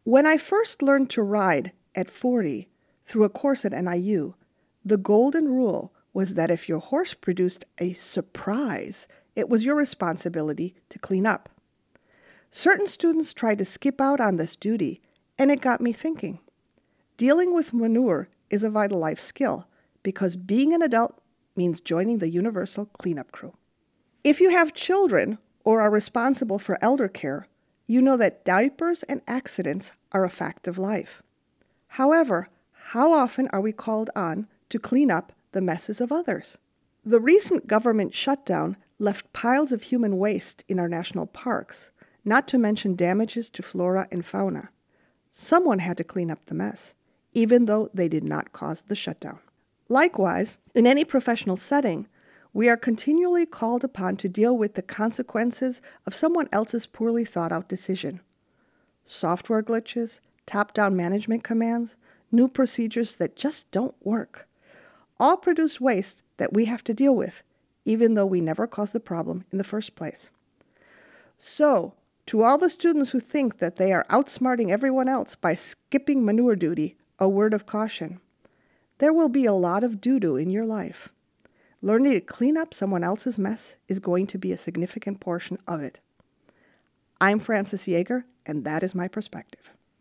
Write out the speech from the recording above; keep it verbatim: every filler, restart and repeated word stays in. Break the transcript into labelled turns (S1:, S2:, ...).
S1: When I first learned to ride at forty through a course at N I U, the golden rule was that if your horse produced a surprise, it was your responsibility to clean up. Certain students tried to skip out on this duty, and it got me thinking. Dealing with manure is a vital life skill because being an adult means joining the universal cleanup crew. If you have children or are responsible for elder care, you know that diapers and accidents are a fact of life. However, how often are we called on to clean up the messes of others? The recent government shutdown left piles of human waste in our national parks, not to mention damages to flora and fauna. Someone had to clean up the mess, even though they did not cause the shutdown. Likewise, in any professional setting, we are continually called upon to deal with the consequences of someone else's poorly thought-out decision. Software glitches, top-down management commands, new procedures that just don't work, all produce waste that we have to deal with, even though we never caused the problem in the first place. So, to all the students who think that they are outsmarting everyone else by skipping manure duty, a word of caution. There will be a lot of doo-doo in your life. Learning to clean up someone else's mess is going to be a significant portion of it. I'm Frances Yeager, and that is my perspective.